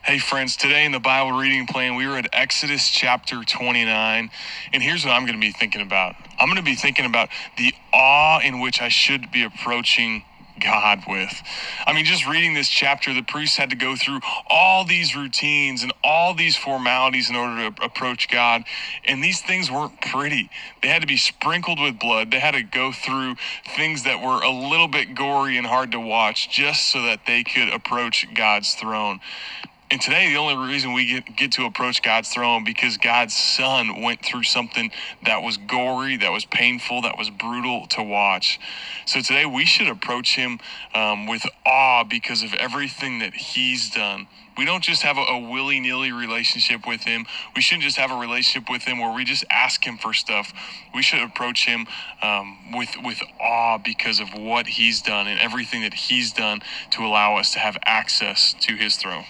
Hey friends, today in the Bible reading plan, we were at Exodus chapter 29, and here's what I'm going to be thinking about. I'm going to be thinking about the awe in which I should be approaching God with. I mean, just reading this chapter, the priests had to go through all these routines and all these formalities in order to approach God, and these things weren't pretty. They had to be sprinkled with blood. They had to go through things that were a little bit gory and hard to watch just so that they could approach God's throne. And today, the only reason we get to approach God's throne because God's Son went through something that was gory, that was painful, that was brutal to watch. So today, we should approach Him with awe because of everything that He's done. We don't just have a willy-nilly relationship with Him. We shouldn't just have a relationship with Him where we just ask Him for stuff. We should approach Him with awe because of what He's done and everything that He's done to allow us to have access to His throne.